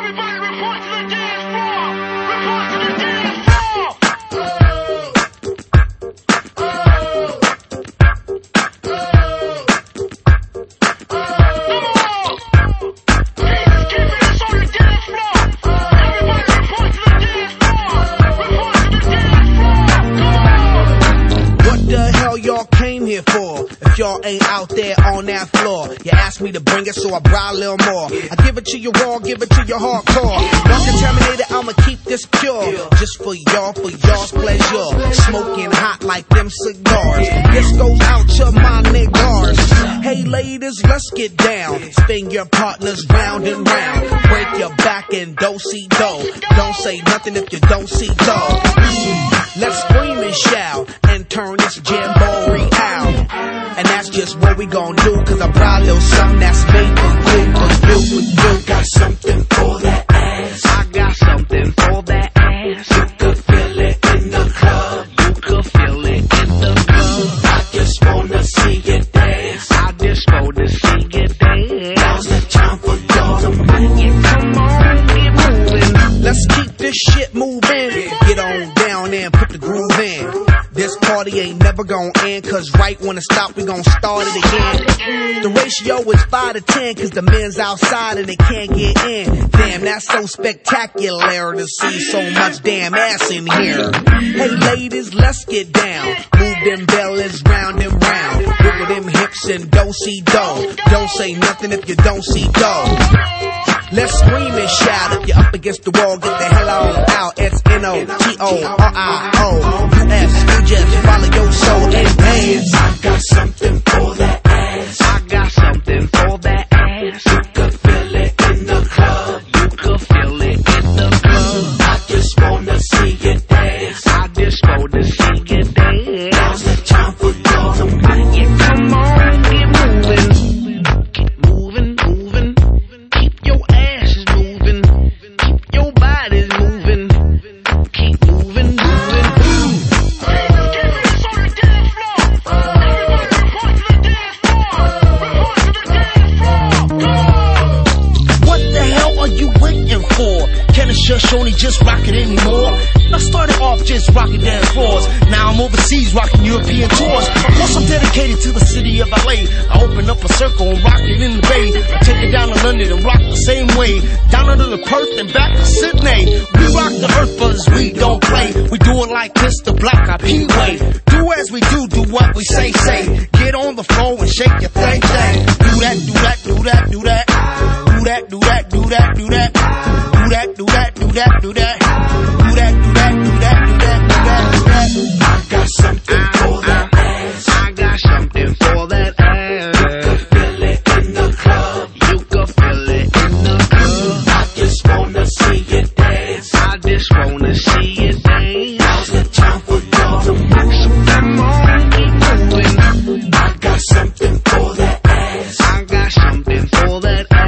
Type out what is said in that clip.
If y'all ain't out there on that floor, you asked me to bring it, so I brought a little more. I give it to you raw, give it to you hardcore. Non-contaminated, I'ma keep this pure. Just for y'all's pleasure. Smoking hot like them cigars. This goes out to my niggas. Hey ladies, let's get down. Spin your partners round and round. Break your back and do-si-do. Don't say nothing if you don't see dough. Let's scream and shout and turn this jamboree out. And that's just what we gon' do, cause I brought a little something that's made for you, for you. Got something for that ass. I got something for that ass. You could feel it in the club. You could feel it in the club. I just wanna see you dance. I just wanna see you dance. Now's the time for y'all to move. Yeah, come on, get moving. Let's keep this shit moving. Get on down and put the groove in. This party ain't never gonna end, cause right when it stop, we gon' start it again. The ratio is 5 to 10, cause the men's outside and they can't get in. Damn, that's so spectacular to see so much damn ass in here. Hey ladies, let's get down. Move them bellies round and round. Wiggle them hips and do-si-do. Don't say nothing if you don't see dough. Let's scream and shout. If you're up against the wall, get the hell on out. S-N-O-T-O-R-I-O-U-S. You just follow your soul and dance. I got something for that ass. I got something for that ass. You could feel it in the club. You could feel it in the club. I just wanna see you dance. I just wanna see you dance. Now's the time for y'all to move. Yeah, come on, get moving. Keep moving, moving. Keep your asses moving. Keep your bodies moving. Keep moving, moving. Just only just rockin' anymore. I started off just rockin' dance floors. Now I'm overseas rockin' European tours. Of course I'm dedicated to the city of LA. I open up a circle and rock it in the Bay. I take it down to London and rock the same way. Down under the Perth and back to Sydney. We rock the earth, brothers, we don't play. We do it like this, the Black Eyed Peas way. Do as we do what we say. Get on the floor and shake your thing. Do that, do that, do that, do that. Do that, do that, do that, do that. Do that, do that, do that, do that. Do that, do that, do that, do that, do that, do that. I got something for that ass. I got something for that ass. You could feel it in the club. You could feel it in the club. I just wanna see you dance. I just wanna see you dance. Now's the time for y'all to move. So come on, keep moving. I got something for that ass. I got something for that ass.